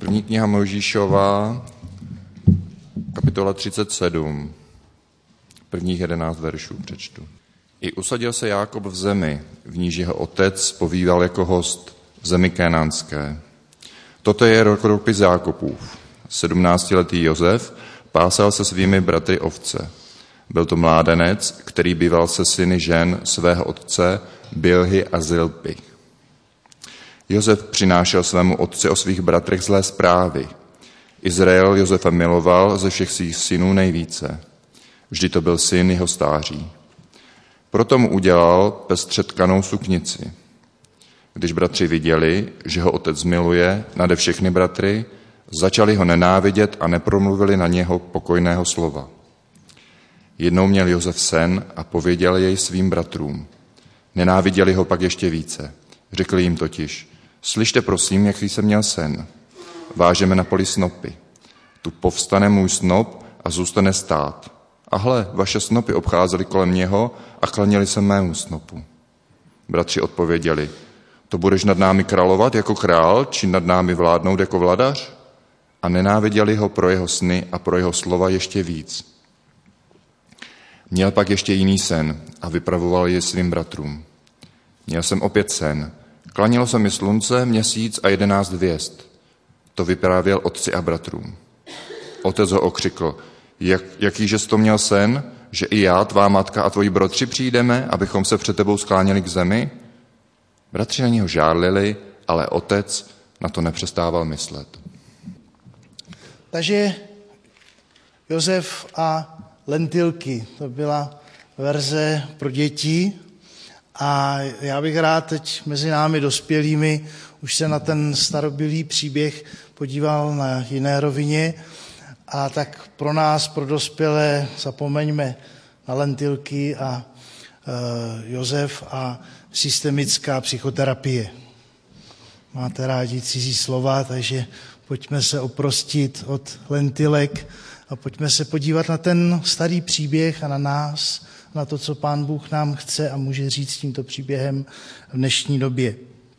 První kniha Mojžíšova, kapitola 37, prvních 11 veršů přečtu. I usadil se Jákob v zemi, v níž jeho otec pobýval jako host v zemi kénánské. Toto je rukopis Jákobův. 17letý Josef pásal se svými bratry ovce. Byl to mládenec, který býval se syny žen svého otce Bilhy a Zilpy. Josef přinášel svému otci o svých bratrech zlé zprávy. Izrael Josefa miloval ze všech svých synů nejvíce. Vždy to byl syn jeho stáří. Proto mu udělal pestře tkanou suknici. Když bratři viděli, že ho otec miluje nade všechny bratry, začali ho nenávidět a nepromluvili na něho pokojného slova. Jednou měl Josef sen a pověděl jej svým bratrům. Nenáviděli ho pak ještě více. Řekli jim totiž, slyšte prosím, jaký jsem měl sen. Vážeme na poli snopy. Tu povstane můj snop a zůstane stát. A hle, vaše snopy obcházely kolem něho a klaněli se mému snopu. Bratři odpověděli, to budeš nad námi královat jako král, či nad námi vládnout jako vladař? A nenáviděli ho pro jeho sny a pro jeho slova ještě víc. Měl pak ještě jiný sen a vypravoval je svým bratrům. Měl jsem opět sen. Klanilo se mi slunce, měsíc a 11 hvězd. To vyprávěl otci a bratrům. Otec ho okřikl, jakýže jsi to měl sen, že i já, tvá matka a tvoji bratři přijdeme, abychom se před tebou skláněli k zemi? Bratři na něho žárlili, ale otec na to nepřestával myslet. Takže Josef a lentilky, to byla verze pro děti a já bych rád teď mezi námi dospělými už se na ten starobylý příběh podíval na jiné rovině a tak pro nás, pro dospělé, zapomeňme na lentilky a Josef a systemická psychoterapie. Máte rádi cizí slova, takže pojďme se oprostit od lentilek a pojďme se podívat na ten starý příběh a na nás, na to, co Pán Bůh nám chce a může říct tímto příběhem v dnešní době.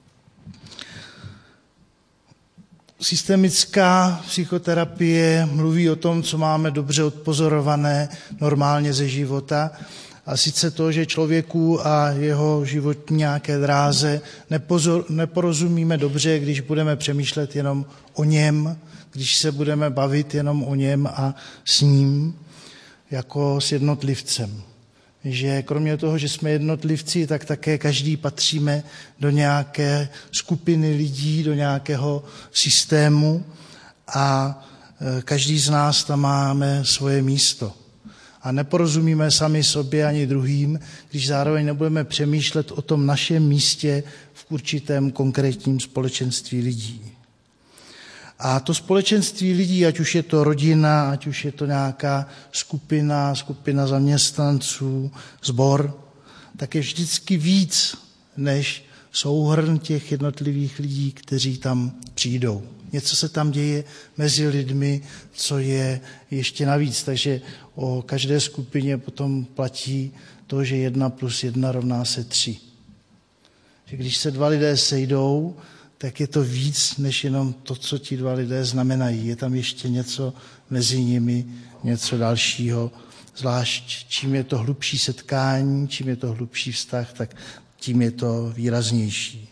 Systemická psychoterapie mluví o tom, co máme dobře odpozorované normálně ze života, a sice to, že člověku a jeho životní nějaké dráze neporozumíme dobře, když budeme přemýšlet jenom o něm, když se budeme bavit jenom o něm a s ním jako s jednotlivcem. Že kromě toho, že jsme jednotlivci, tak také každý patříme do nějaké skupiny lidí, do nějakého systému a každý z nás tam máme svoje místo. A neporozumíme sami sobě ani druhým, když zároveň nebudeme přemýšlet o tom našem místě v určitém konkrétním společenství lidí. A to společenství lidí, ať už je to rodina, ať už je to nějaká skupina zaměstnanců, sbor, tak je vždycky víc než souhrn těch jednotlivých lidí, kteří tam přijdou. Něco se tam děje mezi lidmi, co je ještě navíc. Takže o každé skupině potom platí to, že 1 + 1 rovná se 3. Že když se 2 lidé sejdou, tak je to víc, než jenom to, co ti 2 lidé znamenají. Je tam ještě něco mezi nimi, něco dalšího. Zvlášť čím je to hlubší setkání, čím je to hlubší vztah, tak tím je to výraznější.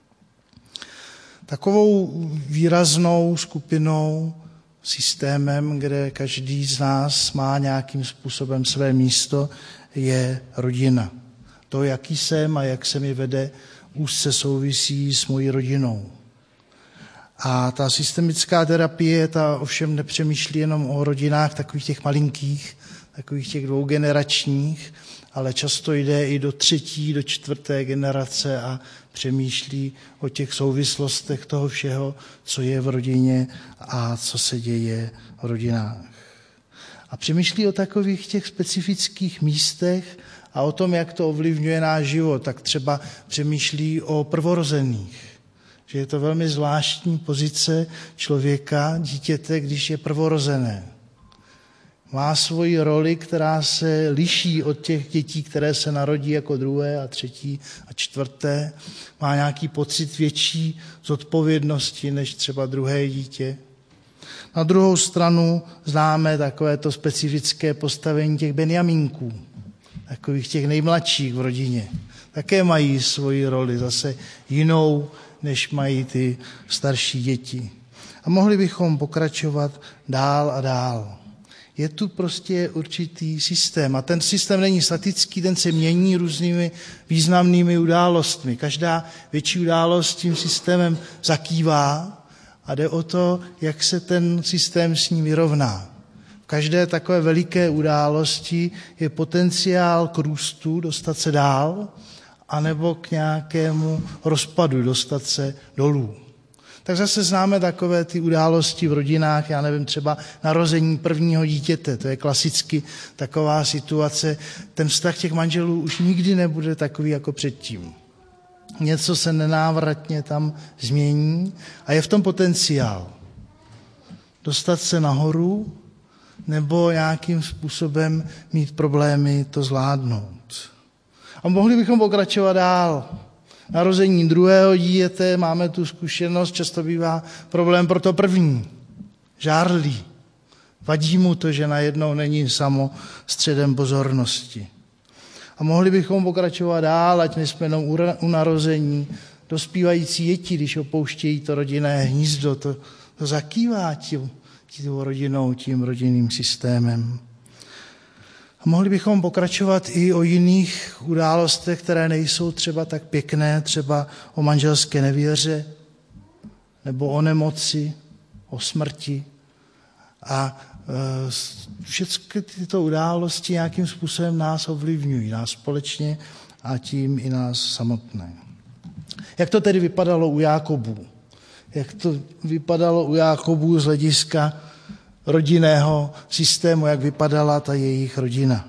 Takovou výraznou skupinou, systémem, kde každý z nás má nějakým způsobem své místo, je rodina. To, jaký jsem a jak se mi vede, úzce souvisí s mojí rodinou. A ta systemická terapie, ta ovšem nepřemýšlí jenom o rodinách takových těch malinkých, takových těch 2generačních, ale často jde i do 3., do 4. generace a přemýšlí o těch souvislostech toho všeho, co je v rodině a co se děje v rodinách. A přemýšlí o takových těch specifických místech a o tom, jak to ovlivňuje náš život. Tak třeba přemýšlí o prvorozených, že je to velmi zvláštní pozice člověka, dítěte, když je prvorozené. Má svoji roli, která se liší od těch dětí, které se narodí jako druhé a třetí a čtvrté. Má nějaký pocit větší zodpovědnosti než třeba druhé dítě. Na druhou stranu známe takovéto specifické postavení těch Benjamínků, takových těch nejmladších v rodině. Také mají svoji roli, zase jinou, než mají ty starší děti. A mohli bychom pokračovat dál a dál. Je tu prostě určitý systém a ten systém není statický, ten se mění různými významnými událostmi. Každá větší událost tím systémem zakývá a jde o to, jak se ten systém s ním vyrovná. V každé takové veliké události je potenciál k růstu, dostat se dál, anebo k nějakému rozpadu, dostat se dolů. Tak zase známe takové ty události v rodinách, já nevím, třeba narození prvního dítěte, to je klasicky taková situace, ten vztah těch manželů už nikdy nebude takový jako předtím. Něco se nenávratně tam změní a je v tom potenciál. Dostat se nahoru nebo nějakým způsobem mít problémy to zvládnout. A mohli bychom pokračovat dál. Narození druhého dítěte, máme tu zkušenost, často bývá problém pro to první. Žárlí. Vadí mu to, že najednou není samo středem pozornosti. A mohli bychom pokračovat dál, ať nejsme jenom u narození. Dospívající děti, když opouštějí to rodinné hnízdo, to zakývá tím rodinou, tím rodinným systémem. A mohli bychom pokračovat i o jiných událostech, které nejsou třeba tak pěkné, třeba o manželské nevěře, nebo o nemoci, o smrti. A všechny tyto události nějakým způsobem nás ovlivňují, nás společně a tím i nás samotné. Jak to tedy vypadalo u Jákobů? Jak to vypadalo u Jákobů z hlediska rodinného systému, jak vypadala ta jejich rodina?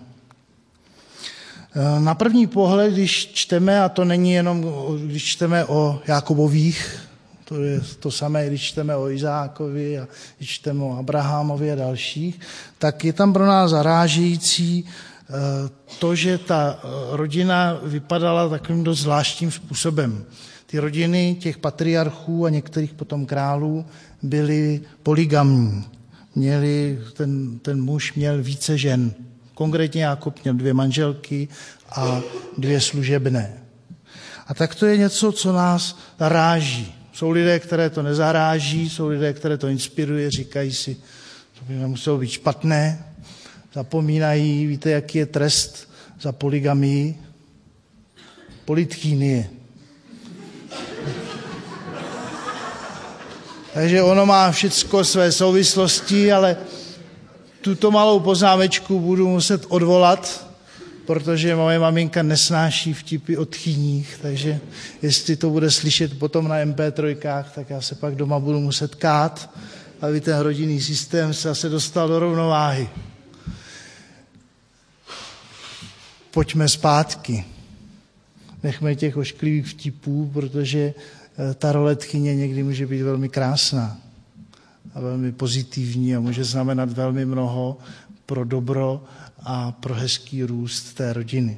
Na první pohled, když čteme, a to není jenom, když čteme o Jákobových, to je to samé, když čteme o Izákovi a když čteme o Abrahamovi a dalších, tak je tam pro nás zarážející to, že ta rodina vypadala takovým dost zvláštním způsobem. Ty rodiny těch patriarchů a některých potom králů byly polygamní. Ten muž měl více žen. Konkrétně Jákob měl 2 manželky a 2 služebné. A tak to je něco, co nás zaráží. Jsou lidé, které to nezaráží, jsou lidé, které to inspiruje, říkají si, to by nemuselo být špatné, zapomínají, víte, jaký je trest za polygamii? Polytchýnie. Takže ono má všecko své souvislosti, ale tuto malou poznámečku budu muset odvolat, protože moje maminka nesnáší vtipy o tchýních, takže jestli to bude slyšet potom na MP3, tak já se pak doma budu muset kát, aby ten rodinný systém se zase dostal do rovnováhy. Pojďme zpátky. Nechme těch ošklivých vtipů, protože ta role tchyně někdy může být velmi krásná a velmi pozitivní a může znamenat velmi mnoho pro dobro a pro hezký růst té rodiny.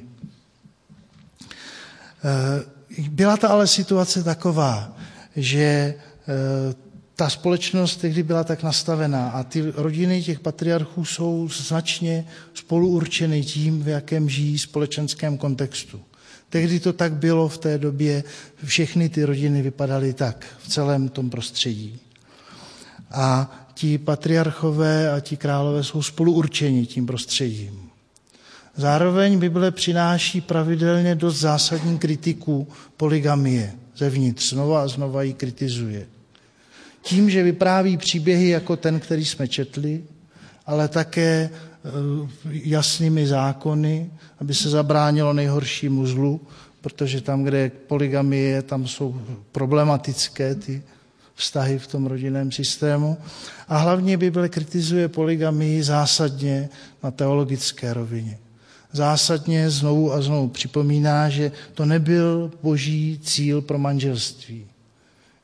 Byla ta ale situace taková, že ta společnost tehdy byla tak nastavená a ty rodiny těch patriarchů jsou značně spoluurčeny tím, v jakém žijí společenském kontextu. Tehdy to tak bylo v té době, všechny ty rodiny vypadaly tak v celém tom prostředí. A ti patriarchové a ti králové jsou spoluurčeni tím prostředím. Zároveň Bible přináší pravidelně dost zásadní kritiku polygamie zevnitř. Znova a znova ji kritizuje. Tím, že vypráví příběhy jako ten, který jsme četli, ale také jasnými zákony, aby se zabránilo nejhoršímu zlu, protože tam, kde je polygamie, tam jsou problematické ty vztahy v tom rodinném systému. A hlavně Bible kritizuje polygamii zásadně na teologické rovině. Zásadně znovu a znovu připomíná, že to nebyl boží cíl pro manželství.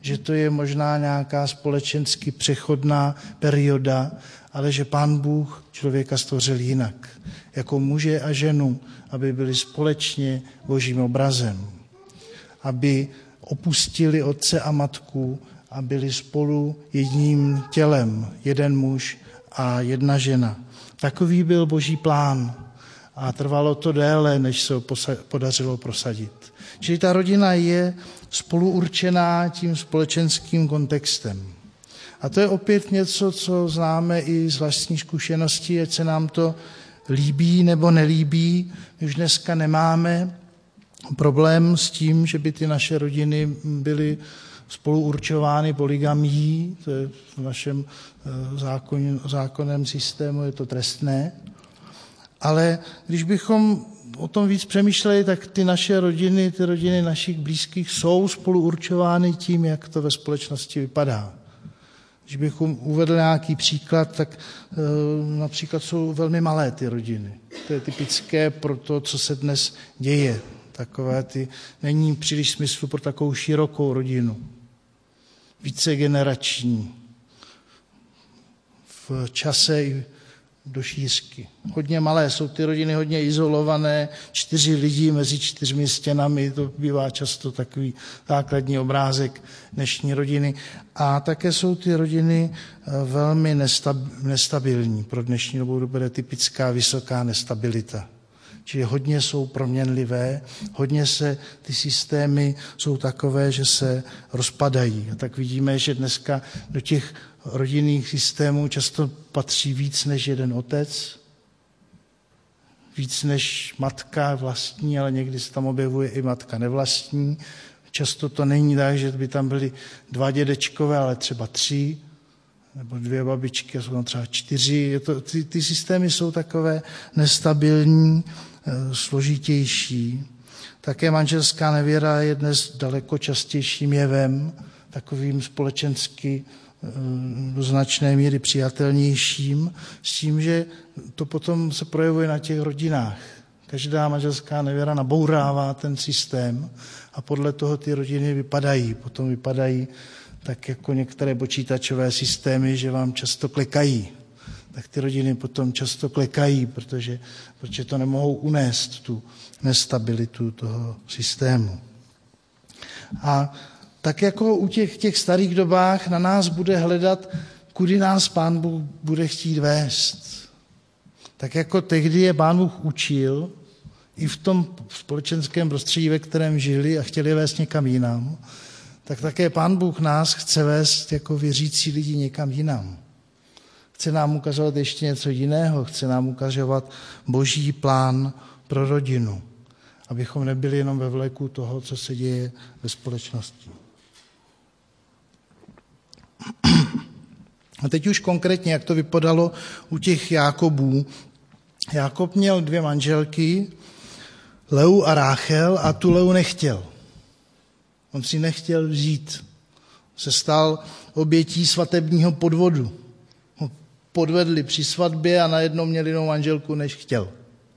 že to je možná nějaká společensky přechodná perioda, ale že Pán Bůh člověka stvořil jinak, jako muže a ženu, aby byli společně Božím obrazem, aby opustili otce a matku a byli spolu jedním tělem, jeden muž a jedna žena. Takový byl Boží plán a trvalo to déle, než se ho podařilo prosadit. Čili ta rodina je spoluurčená tím společenským kontextem. A to je opět něco, co známe i z vlastní zkušenosti, ať se nám to líbí nebo nelíbí. My už dneska nemáme problém s tím, že by ty naše rodiny byly spoluurčovány polygamií, to je v našem zákonném systému, je to trestné. Ale když bychom o tom víc přemýšleli, tak ty naše rodiny, ty rodiny našich blízkých jsou spoluurčovány tím, jak to ve společnosti vypadá. Když bychom uvedl nějaký příklad, tak například jsou velmi malé ty rodiny. To je typické pro to, co se dnes děje. Není příliš smyslu pro takovou širokou rodinu. Vícegenerační. V čase i do šířky. Hodně malé jsou ty rodiny, hodně izolované, 4 lidi mezi 4 stěnami, to bývá často takový základní obrázek dnešní rodiny. A také jsou ty rodiny velmi nestabilní. Pro dnešní dobu bude typická vysoká nestabilita. Čili hodně jsou proměnlivé, hodně ty systémy jsou takové, že se rozpadají. A tak vidíme, že dneska do těch rodinných systémů často patří víc než jeden otec, víc než matka vlastní, ale někdy se tam objevuje i matka nevlastní. Často to není tak, že by tam byly 2 dědečkové, ale třeba 3, nebo 2 babičky, a jsou tam třeba 4. Ty systémy jsou takové nestabilní, složitější. Také manželská nevěra je dnes daleko častějším jevem, takovým společensky do značné míry přijatelnějším, s tím, že to potom se projevuje na těch rodinách. Každá manželská nevěra nabourává ten systém a podle toho ty rodiny vypadají. Potom vypadají tak jako některé počítačové systémy, že vám často klekají. Tak ty rodiny potom často klekají, protože to nemohou unést, tu nestabilitu toho systému. A tak jako u těch starých dobách na nás bude hledat, kudy nás Pán Bůh bude chtít vést. Tak jako tehdy je Pán Bůh učil, i v tom společenském prostředí, ve kterém žili a chtěli vést někam jinam, tak také Pán Bůh nás chce vést jako věřící lidi někam jinam. Chce nám ukazovat ještě něco jiného, chce nám ukazovat Boží plán pro rodinu, abychom nebyli jenom ve vleku toho, co se děje ve společnosti. A teď už konkrétně, jak to vypadalo u těch Jákobů. Jákob měl 2 manželky, Leu a Ráchel, a tu Leu nechtěl. On si nechtěl vzít. Se stal obětí svatebního podvodu. Podvedli při svatbě a najednou měl jinou manželku, než chtěl.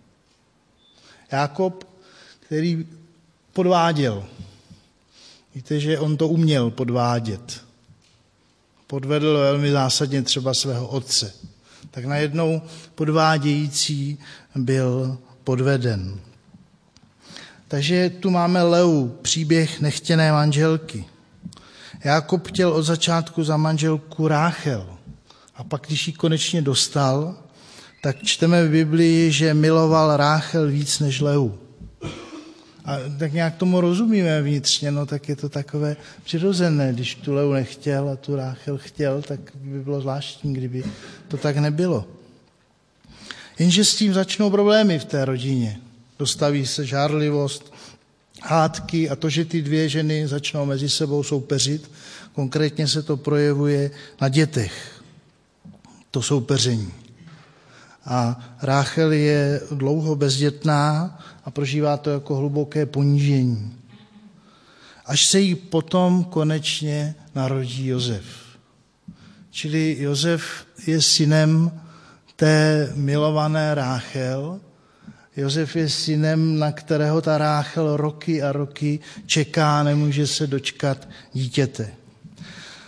Jákob, který podváděl. Víte, že on to uměl podvádět. Podvedl velmi zásadně třeba svého otce. Tak najednou podvádějící byl podveden. Takže tu máme Leu, příběh nechtěné manželky. Jákob chtěl od začátku za manželku Ráchel. A pak, když ji konečně dostal, tak čteme v Biblii, že miloval Ráchel víc než Leu. A tak nějak tomu rozumíme vnitřně, no tak je to takové přirozené. Když tu Leu nechtěl a tu Ráchel chtěl, tak by bylo zvláštní, kdyby to tak nebylo. Jenže s tím začnou problémy v té rodině. Dostaví se žárlivost, hádky a to, že ty 2 ženy začnou mezi sebou soupeřit, konkrétně se to projevuje na dětech. To soupeření. A Ráchel je dlouho bezdětná a prožívá to jako hluboké ponížení. Až se jí potom konečně narodí Josef. Čili Josef je synem té milované Ráchel. Josef je synem, na kterého ta Ráchel roky a roky čeká, nemůže se dočkat dítěte.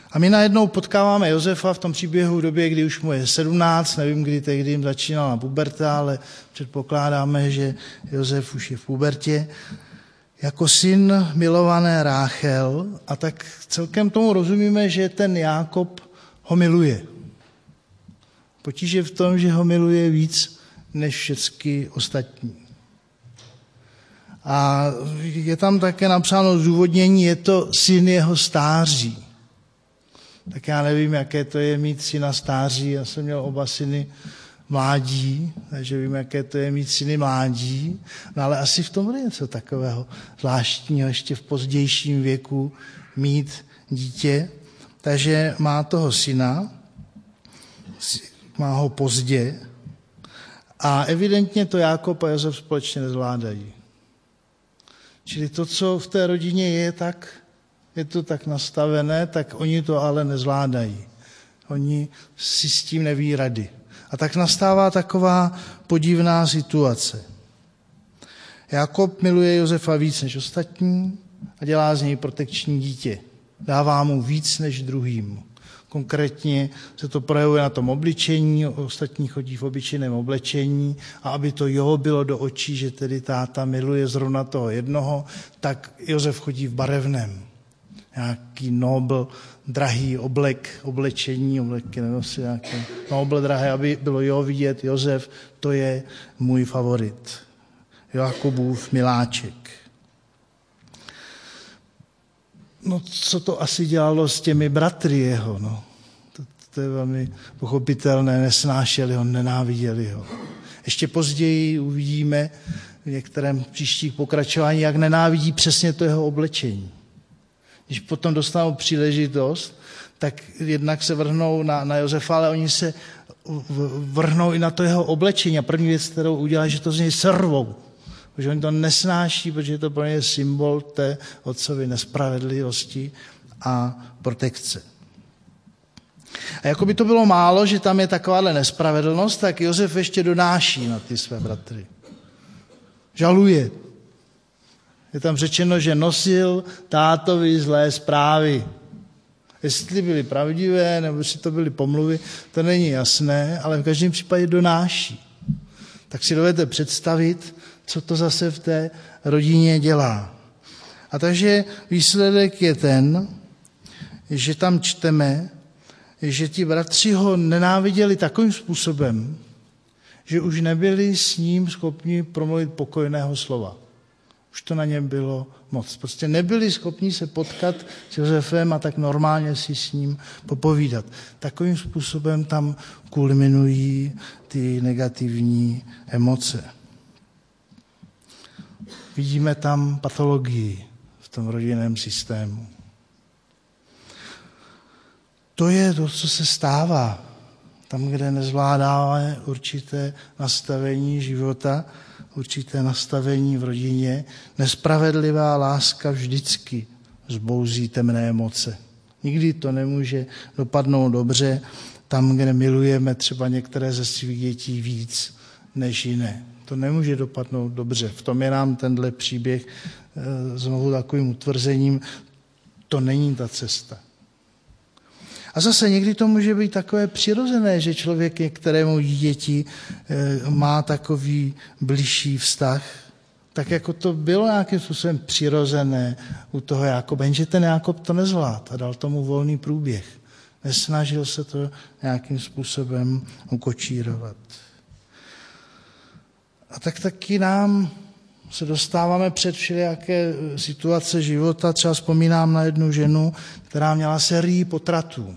A my najednou potkáváme Josefa v tom příběhu v době, kdy už mu je 17, nevím, kdy tehdy jim začínala puberta, ale předpokládáme, že Josef už je v pubertě, jako syn milované Ráchel, a tak celkem tomu rozumíme, že ten Jákob ho miluje. Potíž je v tom, že ho miluje víc než všechny ostatní. A je tam také napsáno zdůvodnění, je to syn jeho stáří. Tak já nevím, jaké to je mít syna stáří. Já jsem měl oba syny mládí, takže vím, jaké to je mít syny mládí. No ale asi v tom bude něco takového zvláštního, ještě v pozdějším věku mít dítě. Takže má toho syna, má ho pozdě a evidentně to Jákob a Josef společně nezvládají. Čili to, co v té rodině je to tak nastavené, tak oni to ale nezvládají. Oni si s tím neví rady. A tak nastává taková podivná situace. Jákob miluje Josefa víc než ostatní a dělá z něj protekční dítě. Dává mu víc než druhým. Konkrétně se to projevuje na tom obličení, ostatní chodí v obyčejném oblečení a aby to bylo do očí, že tedy táta miluje zrovna toho jednoho, tak Josef chodí v barevném. Nějaký nobl, drahý oblečení, obleky nenosí nějaké nobl, drahé, aby bylo vidět, Josef, to je můj favorit. Jakobův miláček. No, co to asi dělalo s těmi bratry jeho, no. To je velmi pochopitelné, nesnášeli ho, nenáviděli ho. Ještě později uvidíme v některém příštích pokračování, jak nenávidí přesně to jeho oblečení. Když potom dostanou příležitost, tak jednak se vrhnou na Josefa, ale oni se vrhnou i na to jeho oblečení. A první věc, kterou udělají, že to z něj servou. Protože oni to nesnáší, protože to pro ně je symbol té otcovy nespravedlivosti a protekce. A jako by to bylo málo, že tam je takováhle nespravedlnost, tak Josef ještě donáší na ty své bratry. Žaluje. Je tam řečeno, že nosil tátovi zlé zprávy. Jestli byly pravdivé, nebo jestli to byly pomluvy, to není jasné, ale v každém případě donáší. Tak si dovedete představit, co to zase v té rodině dělá. A takže výsledek je ten, že tam čteme, že ti bratři ho nenáviděli takovým způsobem, že už nebyli s ním schopni promluvit pokojného slova. Už to na něm bylo moc. Prostě nebyli schopni se potkat s Josefem a tak normálně si s ním popovídat. Takovým způsobem tam kulminují ty negativní emoce. Vidíme tam patologii v tom rodinném systému. To je to, co se stává. Tam, kde nezvládáme určité nastavení života, určité nastavení v rodině, nespravedlivá láska vždycky zbouzí temné emoce. Nikdy to nemůže dopadnout dobře tam, kde milujeme třeba některé ze svých dětí víc než jiné. To nemůže dopadnout dobře. V tom je nám tenhle příběh znovu takovým utvrzením, to není ta cesta. A zase někdy to může být takové přirozené, že člověk, kterému děti má takový bližší vztah, tak jako to bylo nějakým způsobem přirozené u toho Jákoba, jenže ten Jákob to nezvládl a dal tomu volný průběh. Nesnažil se to nějakým způsobem ukočírovat. A tak taky nám se dostáváme před všelijaké situace života. Třeba vzpomínám na jednu ženu, která měla sérii potratů.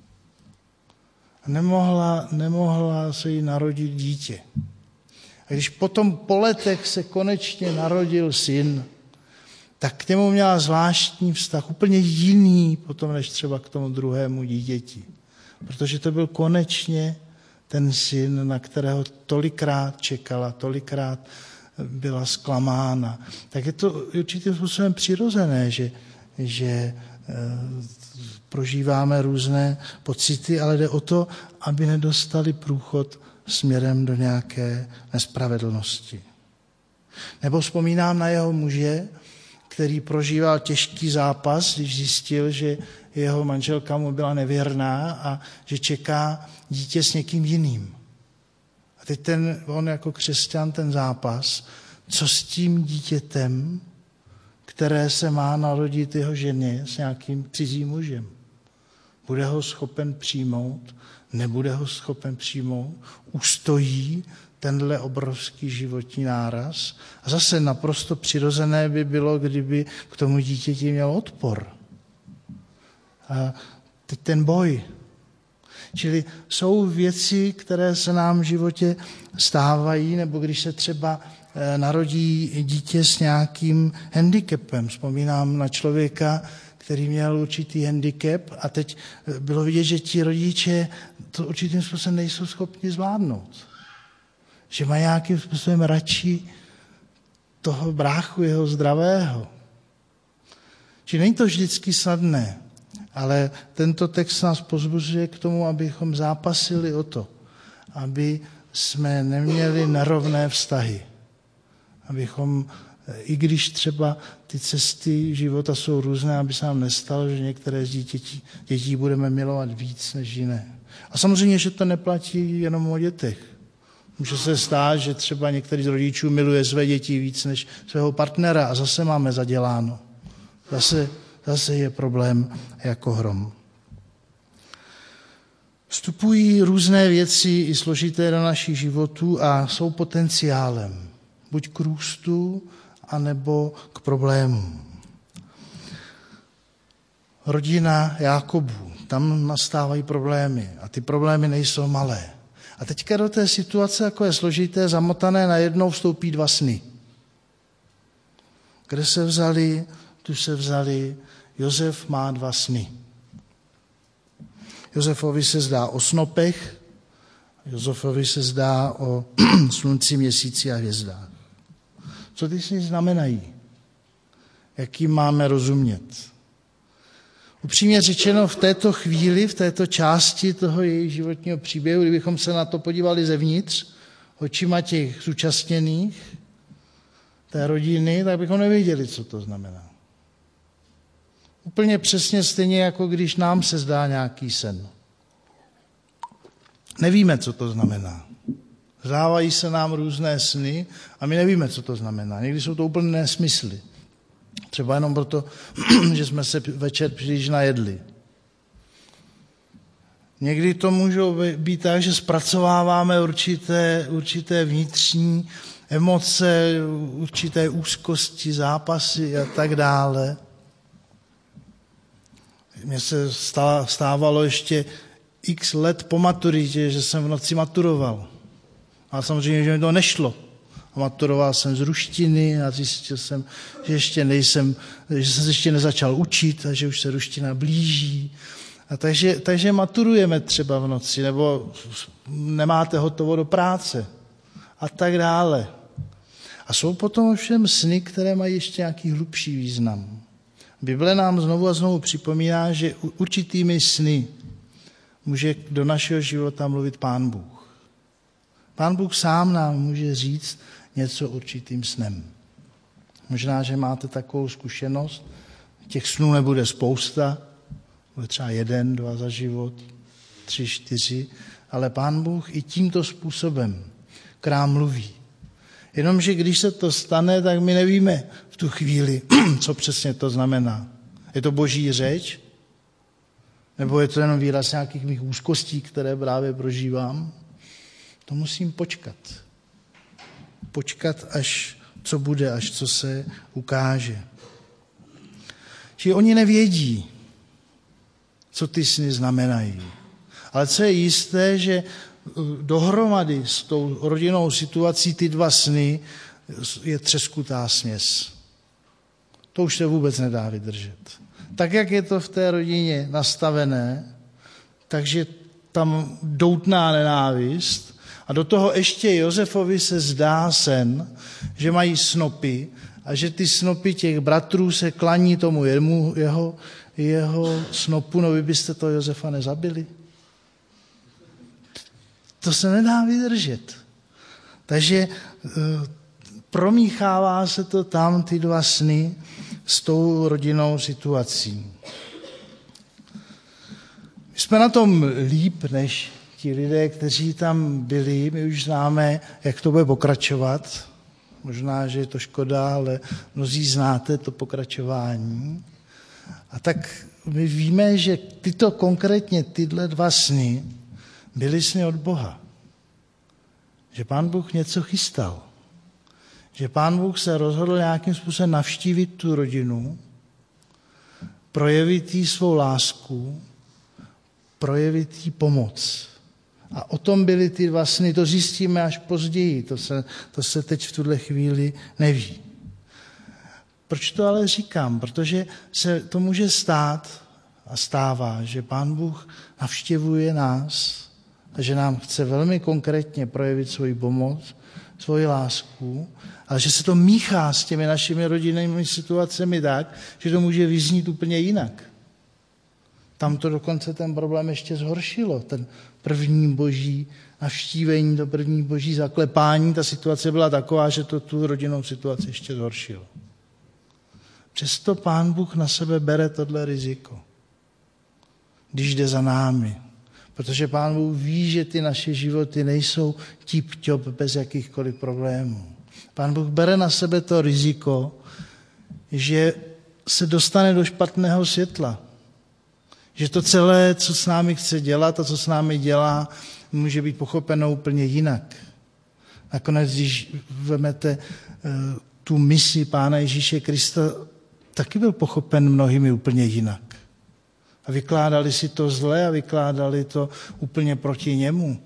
Nemohla se jí narodit dítě. A když potom po letech se konečně narodil syn, tak k němu měla zvláštní vztah, úplně jiný potom, než třeba k tomu druhému dítěti. Protože to byl konečně ten syn, na kterého tolikrát čekala, tolikrát byla zklamána. Tak je to určitým způsobem přirozené, že prožíváme různé pocity, ale jde o to, aby nedostali průchod směrem do nějaké nespravedlnosti. Nebo vzpomínám na jeho muže, který prožíval těžký zápas, když zjistil, že jeho manželka mu byla nevěrná a že čeká dítě s někým jiným. A teď on jako křesťan ten zápas, co s tím dítětem, které se má narodit jeho ženě s nějakým cizím mužem. Bude ho schopen přijmout, nebude ho schopen přijmout, ustojí tenhle obrovský životní náraz. A zase naprosto přirozené by bylo, kdyby k tomu dítěti měl odpor. A teď ten boj. Čili jsou věci, které se nám v životě stávají, nebo když se třeba narodí dítě s nějakým handicapem. Vzpomínám na člověka, který měl určitý handicap a teď bylo vidět, že ti rodiče to určitým způsobem nejsou schopni zvládnout. Že mají nějakým způsobem radši toho bráchu jeho zdravého. Čili není to vždycky snadné, ale tento text nás pozbuzuje k tomu, abychom zápasili o to, aby jsme neměli nerovné vztahy. Abychom, i když třeba ty cesty života jsou různé, aby se nám nestalo, že některé z dětí budeme milovat víc než jiné. A samozřejmě, že to neplatí jenom o dětech. Může se stát, že třeba některý z rodičů miluje své děti víc než svého partnera a zase máme zaděláno. Zase je problém jako hrom. Vstupují různé věci i složité do našich životů a jsou potenciálem. Buď k růstu, anebo k problémům. Rodina Jákobů, tam nastávají problémy a ty problémy nejsou malé. A teďka do té situace, jako je složité, zamotané, najednou vstoupí dva sny. Kde se vzali, tu se vzali, Josef má dva sny. Josefovi se zdá o snopech, Josefovi se zdá o slunci, měsíci a hvězdách. Co ty sny znamenají? Jak jim máme rozumět? Upřímně řečeno, v této chvíli, v této části toho jejich životního příběhu, kdybychom se na to podívali zevnitř, očima těch zúčastněných, té rodiny, tak bychom nevěděli, co to znamená. Úplně přesně stejně, jako když nám se zdá nějaký sen. Nevíme, co to znamená. Zdávají se nám různé sny a my nevíme, co to znamená. Někdy jsou to úplně nesmysly. Třeba jenom proto, že jsme se večer příliš najedli. Někdy to můžou být tak, že zpracováváme určité vnitřní emoce, určité úzkosti, zápasy a tak dále. Mně se stávalo ještě x let po maturitě, že jsem v noci maturoval. A samozřejmě, že mi to nešlo. A maturoval jsem z ruštiny a zjistil jsem, že jsem se ještě nezačal učit a že už se ruština blíží. A takže maturujeme třeba v noci, nebo nemáte hotovo do práce a tak dále. A jsou potom ovšem sny, které mají ještě nějaký hlubší význam. Bible nám znovu a znovu připomíná, že určitými sny může do našeho života mluvit Pán Bůh. Pán Bůh sám nám může říct něco určitým snem. Možná, že máte takovou zkušenost, těch snů nebude spousta, bude třeba 1, 2 za život, 3, 4, ale Pán Bůh i tímto způsobem k nám mluví. Jenomže když se to stane, tak my nevíme v tu chvíli, co přesně to znamená. Je to boží řeč? Nebo je to jenom výraz nějakých mých úzkostí, které právě prožívám? To musím počkat. Počkat, až co bude, až co se ukáže. Čili oni nevědí, co ty sny znamenají. Ale co je jisté, že dohromady s tou rodinnou situací ty dva sny je třeskutá směs. To už se vůbec nedá vydržet. Tak, jak je to v té rodině nastavené, takže tam doutná nenávist a do toho ještě Josefovi se zdá sen, že mají snopy a že ty snopy těch bratrů se klaní tomu jeho snopu, no vy byste toho Josefa nezabili. To se nedá vydržet. Takže promíchává se to tam, ty dva sny, s tou rodinnou situací. jsme na tom líp než ti lidé, kteří tam byli. My už známe, jak to bude pokračovat. Možná, že je to škoda, ale mnozí znáte to pokračování. A tak my víme, že tyhle 2 sny byly sny od Boha. Že Pán Bůh něco chystal. Že Pán Bůh se rozhodl nějakým způsobem navštívit tu rodinu, projevit jí svou lásku, projevit jí pomoc. A o tom byly ty 2 sny, to zjistíme až později, to se teď v tuhle chvíli neví. Proč to ale říkám? Protože se to může stát a stává, že Pán Bůh navštěvuje nás a že nám chce velmi konkrétně projevit svoji pomoc, svoji lásku, ale že se to míchá s těmi našimi rodinnými situacemi tak, že to může vyznít úplně jinak. Tam to dokonce ten problém ještě zhoršilo, ten první boží navštívení, to první boží zaklepání, ta situace byla taková, že to tu rodinnou situaci ještě zhoršilo. Přesto Pán Bůh na sebe bere tohle riziko, když jde za námi. Protože Pán Bůh ví, že ty naše životy nejsou tip-top bez jakýchkoliv problémů. Pán Bůh bere na sebe to riziko, že se dostane do špatného světla. Že to celé, co s námi chce dělat a co s námi dělá, může být pochopeno úplně jinak. Nakonec, když vezmete tu misi Pána Ježíše Krista, taky byl pochopen mnohými úplně jinak. A vykládali si to zle a vykládali to úplně proti němu.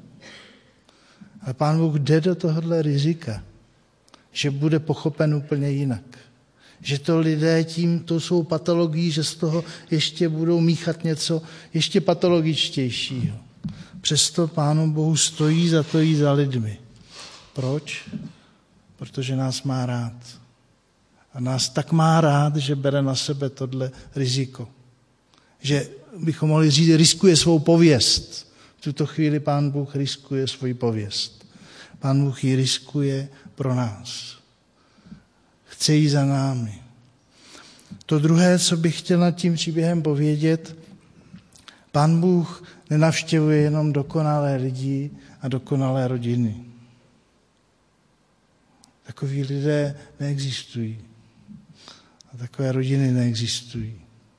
Ale Pán Bůh jde do tohohle rizika, že bude pochopen úplně jinak. Že to lidé tímto svou patologií, že z toho ještě budou míchat něco ještě patologičtějšího. Přesto Pánu Bohu stojí za to jít za lidmi. Proč? Protože nás má rád. A nás tak má rád, že bere na sebe tohle riziko. Že bychom mohli říct, riskuje svou pověst. V tuto chvíli Pán Bůh riskuje svoji pověst. Pán Bůh ji riskuje pro nás. Chce jít za námi. To druhé, co bych chtěl nad tím příběhem povědět, Pán Bůh nenavštěvuje jenom dokonalé lidi a dokonalé rodiny. Takoví lidé neexistují. A takové rodiny neexistují.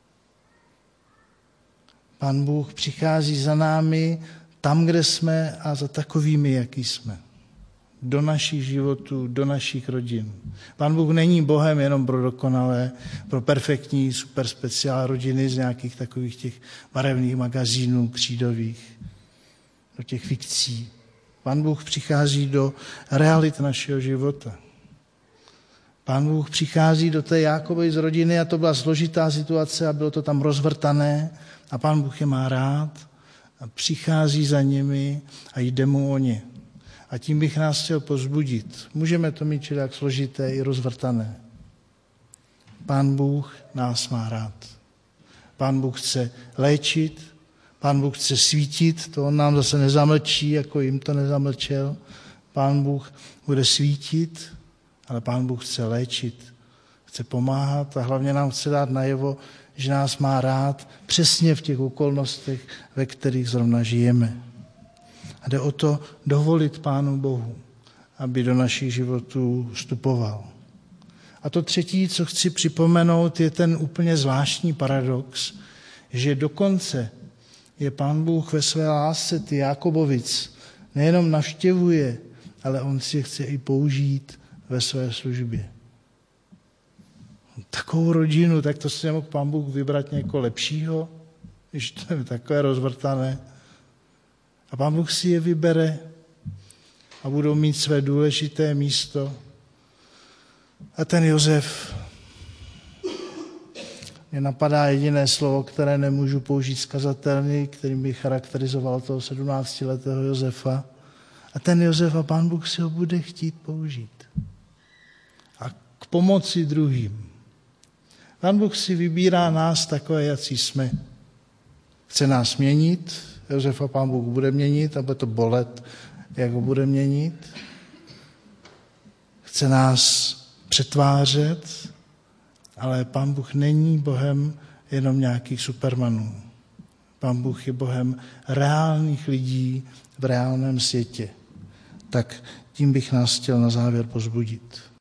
Pán Bůh přichází za námi tam, kde jsme a za takovými, jaký jsme. Do našich životů, do našich rodin. Pán Bůh není Bohem jenom pro dokonalé, pro perfektní, super speciál rodiny z nějakých takových těch barevných magazínů křídových, do těch fikcí. Pán Bůh přichází do realit našeho života. Pán Bůh přichází do té Jákobovy z rodiny a to byla složitá situace a bylo to tam rozvrtané a Pán Bůh je má rád a přichází za nimi a jde mu o ně. A tím bych nás chtěl povzbudit. Můžeme to mít jak složité i rozvrtané. Pán Bůh nás má rád. Pán Bůh chce léčit, Pán Bůh chce svítit, to on nám zase nezamlčí, jako jim to nezamlčel. Pán Bůh bude svítit, ale Pán Bůh chce léčit, chce pomáhat a hlavně nám chce dát najevo, že nás má rád přesně v těch okolnostech, ve kterých zrovna žijeme. A jde o to dovolit Pánu Bohu, aby do našich životů vstupoval. A to třetí, co chci připomenout, je ten úplně zvláštní paradox, že dokonce je Pán Bůh ve své lásce ty Jákobovic nejenom navštěvuje, ale on si je chce i použít ve své službě. Takovou rodinu, tak to si nemohl Pán Bůh vybrat někoho lepšího, když to je takové rozvrtané. A Pán Bůh si je vybere a budou mít své důležité místo. A ten Josef, mě napadá jediné slovo, které nemůžu použít zkazatelný, kterým by charakterizoval toho 17letého Josefa. A ten Josef a Pán Bůh si ho bude chtít použít. A k pomoci druhým. Pán Bůh si vybírá nás takové, jací jsme. Chce nás měnit, Josefa Pán Bůh bude měnit a bude to bolet, jak ho bude měnit. Chce nás přetvářet, ale Pán Bůh není Bohem jenom nějakých supermanů. Pán Bůh je Bohem reálných lidí v reálném světě. Tak tím bych nás chtěl na závěr povzbudit.